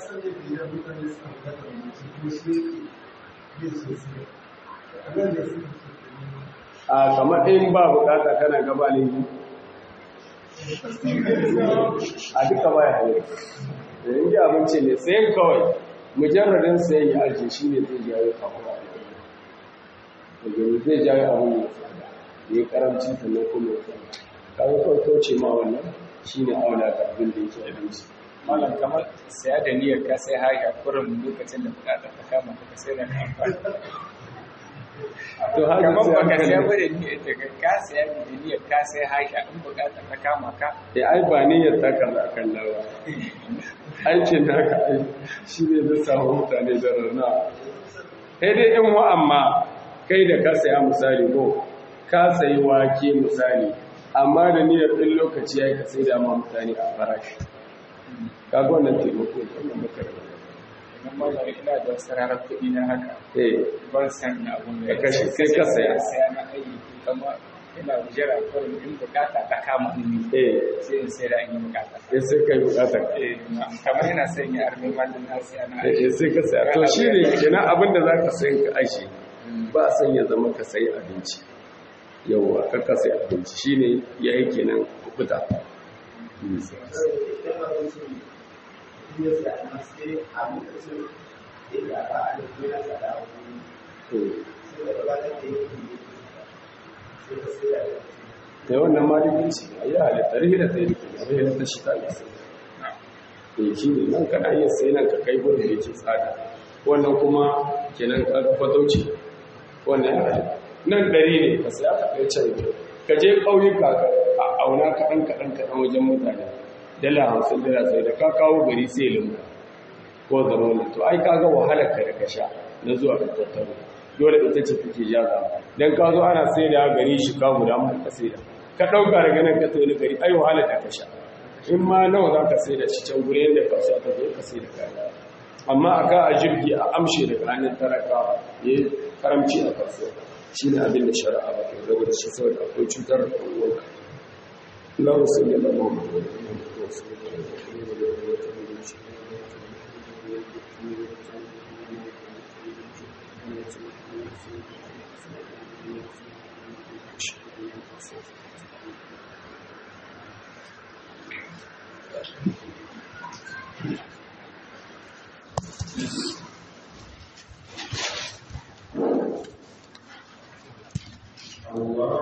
a kamar ɗin ba bukata kana gabanin a duka baya hanyar da yanki abinci ne sayan kawai mujarradin sayan ya ajiye shi ne zai jawo kawo da zai jawo abin ya tsada ya yi karamci sannan kuma ya tsada kawo kawai kauce ma wannan shi ne auna da abin da yake abinci malam kamar saya da niyyar ka sai haka kurin lokacin da bukatar ta kama ka sai da ka amfani to haka kamar sai baka an saya gani. ba da niyyar ta ka saya da niyyar ka sai haka in bukatar ta kama ka ai ba niyyar ta kalla akan lawa aikin naka ai shi ne zai samu mutane da rana sai dai in wa amma kai da ka saya misali ko ka sayi wake misali amma da niyyar ɗin lokaci ya yi ka sai da ma mutane a farashi kaga wannan taimako wannan baka da idan malam ina da wasu ranar kuɗi na haka ban san ina abun da Ka kashe, kai ka saya. saya na aiki kamar ina jira kurin in bukata ta kama ni sai in sai da in yi bukata ya sai kai bukatar kamar yana son ya armi mallin na siya na ya sai ka saya to shi ne kenan abin da za ka sayi ka ashe ba a san ya zama ka sayi abinci yauwa ka sayi abinci shi ne ya yi kenan kubuta da wannan malikinci a yi halittar hila ta yi rikin hila ta shi ta yi sai shi ne nan kana iya sai nan ka kai gudun da yake tsada wannan kuma kenan ka fatauci wannan nan ɗari ne ka sai aka kai can ka je ƙauyuka ka a auna kaɗan wajen mutane dala 50 dala sai da ka kawo gari sai limba ko zama ne to ai kaga wahalar ka da ka sha na zuwa ka tattaro dole ita ce take jaza dan ka zo ana sai da gari shi ka guda mun ka sai da ka dauka daga nan ka tayi gari ai wahalar da ka sha in ma nawa za ka sai da shi can gurin da ka sa ka zo ka sai da kaya amma aka a jirgi a amshe daga hannun taraka yayi karamci a kasuwa shine abin da shari'a ba ta gaba da shi saboda akwai cutar da kowa Allah sallallahu alaihi wa sallam